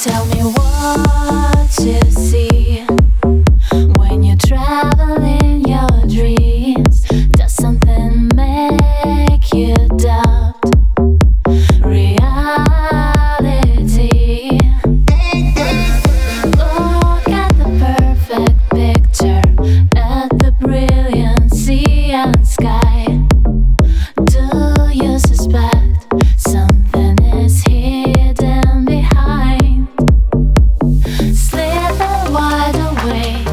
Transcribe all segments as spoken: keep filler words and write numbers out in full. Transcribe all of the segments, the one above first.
Tell me what you see when you travel in your dreams. Does something make you doubt reality? Look at the perfect picture, at the brilliant sea and sky. Do you suspect something is hidden behind? Sleep and wide awake.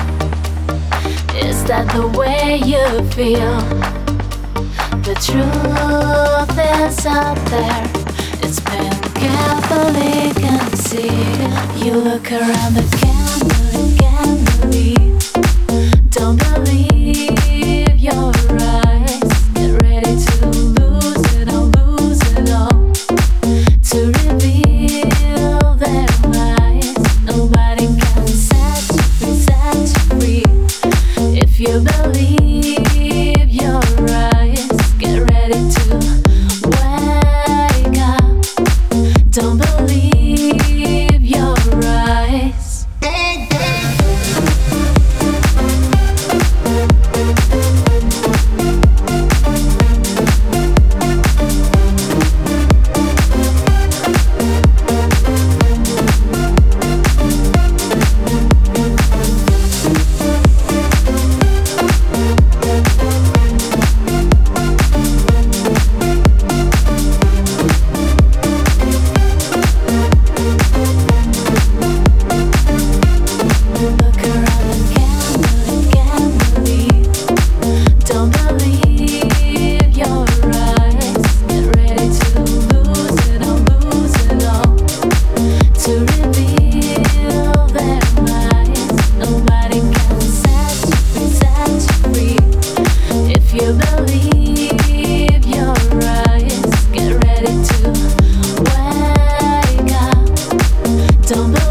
Is that the way you feel? The truth is out there. It's been carefully concealed. You look around but can't believe, can't believe. Don't believe your eyes. Get ready to lose it all, lose it all. To reveal their lies. Nobody can set you free, set you free. If you believe your eyes, get ready to wake up. Don't believe your eyes. Look around and can't believe, can't believe. Don't believe your eyes. Get ready to lose it all, lose it all. To reveal their lies. Nobody can set you free, set you free. If you believe your eyes, get ready to wake up. Don't believe